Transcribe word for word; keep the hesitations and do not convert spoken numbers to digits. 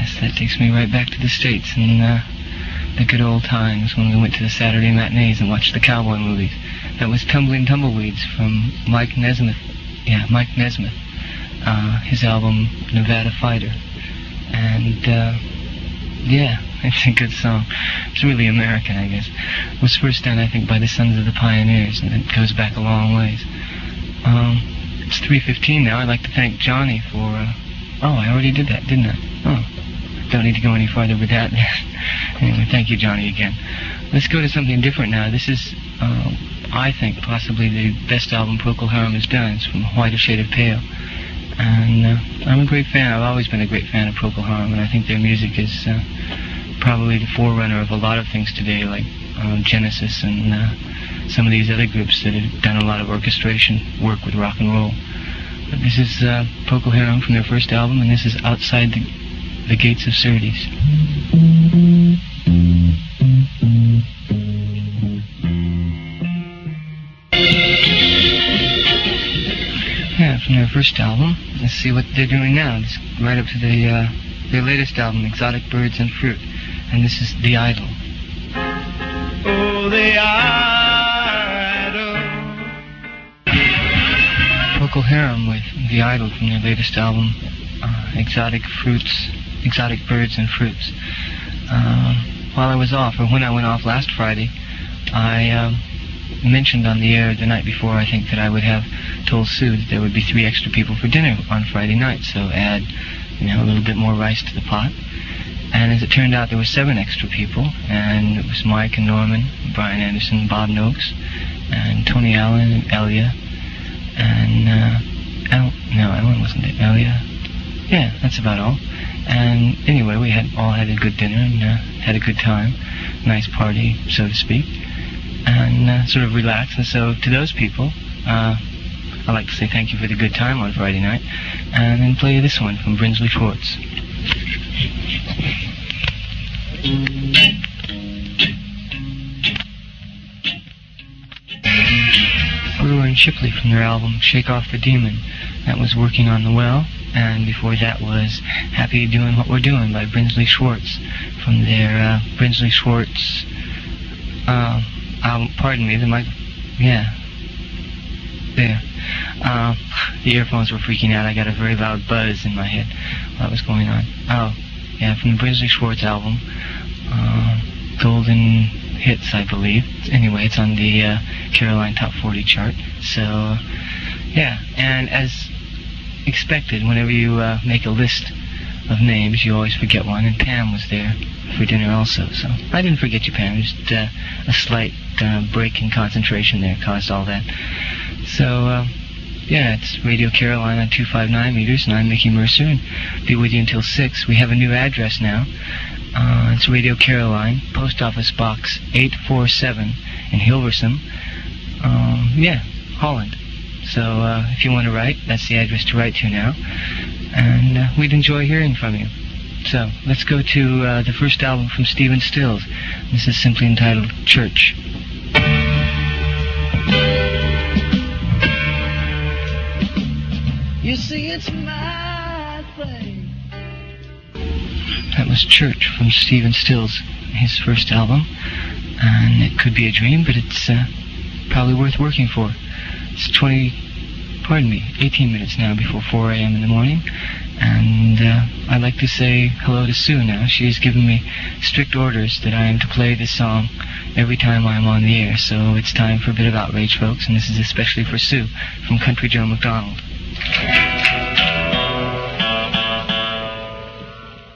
yes, that takes me right back to the States and uh, the good old times when we went to the Saturday matinees and watched the cowboy movies. That was Tumbling Tumbleweeds from Mike Nesmith. Yeah, Mike Nesmith. Uh, his album, Nevada Fighter. And, uh, yeah, it's a good song. It's really American, I guess. It was first done, I think, by the Sons of the Pioneers, and it goes back a long ways. Um, it's three fifteen now. I'd like to thank Johnny for, uh, oh, I already did that, didn't I? Oh, don't need to go any farther with that. Anyway, thank you, Johnny, again. Let's go to something different now. This is, uh, I think, possibly the best album Procol Harum has done. It's from White a Shade of Pale. And uh, I'm a great fan. I've always been a great fan of Procol Harum, and I think their music is uh, probably the forerunner of a lot of things today, like uh, Genesis and uh, some of these other groups that have done a lot of orchestration work with rock and roll. But this is uh, Procol Harum from their first album, and this is Outside the, the Gates of Syrtis. Yeah, from their first album. Let's see what they're doing now. It's right up to the, uh, their latest album, Exotic Birds and Fruit. And this is The Idol. Oh, the idol. Procol Harum with The Idol from their latest album, uh, Exotic Fruits, Exotic Birds and Fruits. Uh, while I was off, or when I went off last Friday, I uh, mentioned on the air the night before, I think, that I would have told Sue that there would be three extra people for dinner on Friday night, so add, you know, a little bit more rice to the pot. And as it turned out, there were seven extra people, and it was Mike and Norman, Brian Anderson, Bob Noakes, and Tony Allen and Elia, and, uh, El- no, Ellen wasn't there, Elia. Yeah, that's about all. And anyway, we had all had a good dinner and uh, had a good time, nice party, so to speak, and uh, sort of relaxed. And so to those people, uh, I'd like to say thank you for the good time on Friday night, and then play this one from Brinsley Schwartz. Brewer and Shipley from their album Shake Off the Demon. That was Working on the Well, and before that was Happy Doing What We're Doing by Brinsley Schwartz from their uh, Brinsley Schwartz uh, album. Pardon me, the mic. Yeah. There. Uh, the earphones were freaking out. I got a very loud buzz in my head while that was going on. Oh, yeah, from the Brinsley Schwartz album, uh, Golden Hits, I believe. Anyway, it's on the uh, Caroline Top forty chart. So, uh, yeah, and as expected, whenever you uh, make a list of names, you always forget one, and Pam was there for dinner also. So I didn't forget you, Pam. Just uh, a slight uh, break in concentration there caused all that. So, uh, yeah, it's Radio Caroline on two fifty-nine meters, and I'm Mickey Mercer, and be with you until six. We have a new address now. Uh, it's Radio Caroline, Post Office Box eight forty-seven in Hilversum. Um, yeah, Holland. So, uh, if you want to write, that's the address to write to now. And uh, we'd enjoy hearing from you. So, let's go to uh, the first album from Stephen Stills. This is simply entitled Church. You see, it's my thing. That was Church from Stephen Stills, his first album. And it could be a dream, but it's uh, probably worth working for. It's twenty, pardon me, eighteen minutes now before four a.m. in the morning. And uh, I'd like to say hello to Sue now. She's given me strict orders that I am to play this song every time I'm on the air. So it's time for a bit of outrage, folks. And this is especially for Sue from Country Joe McDonald.